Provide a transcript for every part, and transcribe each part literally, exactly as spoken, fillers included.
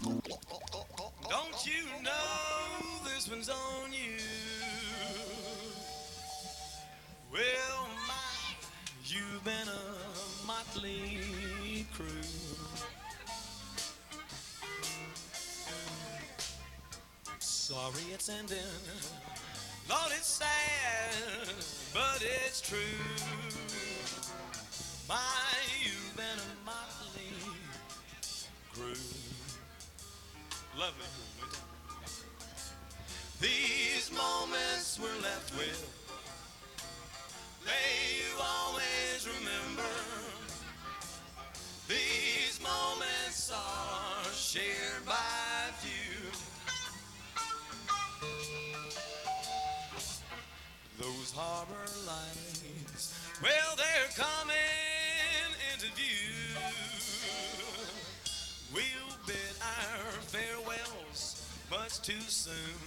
Don't you know this one's on you? Well, my, you've been a motley crew. Sorry it's ending, Lord it's sad, but it's true. My, you've been a motley crew. Lovely crew. These moments we're left with, may you always remember. These moments are shared by few. Those harbor lights, well, they're coming into view. We'll bid our farewells much too soon.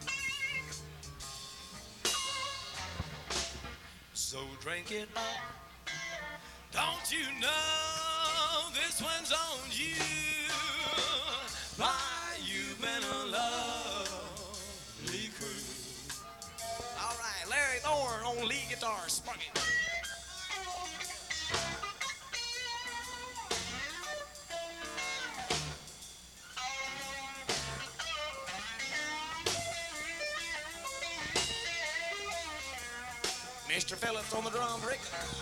So drink it up. Don't you know this one's on you? Why, you've been a lovely crew. All right, Larry Thorne on lead guitar, spark it. Mister Phillips on the drum, Rick.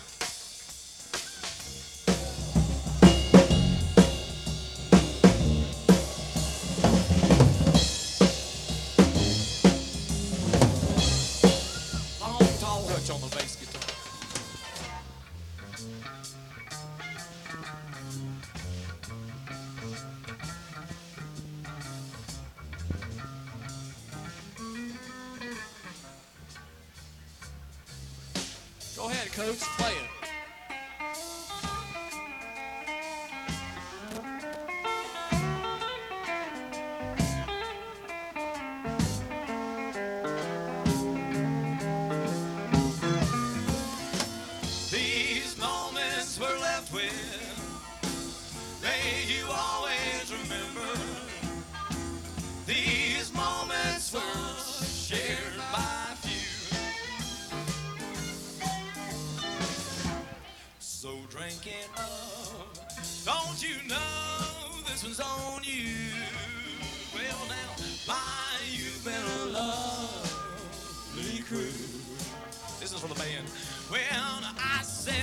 Long tall Hutch on the bass guitar. Go ahead, Coach, play it. These moments we're left with, may you always remember. These moments were shared by few. So drink it up. Don't you know this one's on you? Well now, my, you've been a lovely crew. This is for the band. Well, I said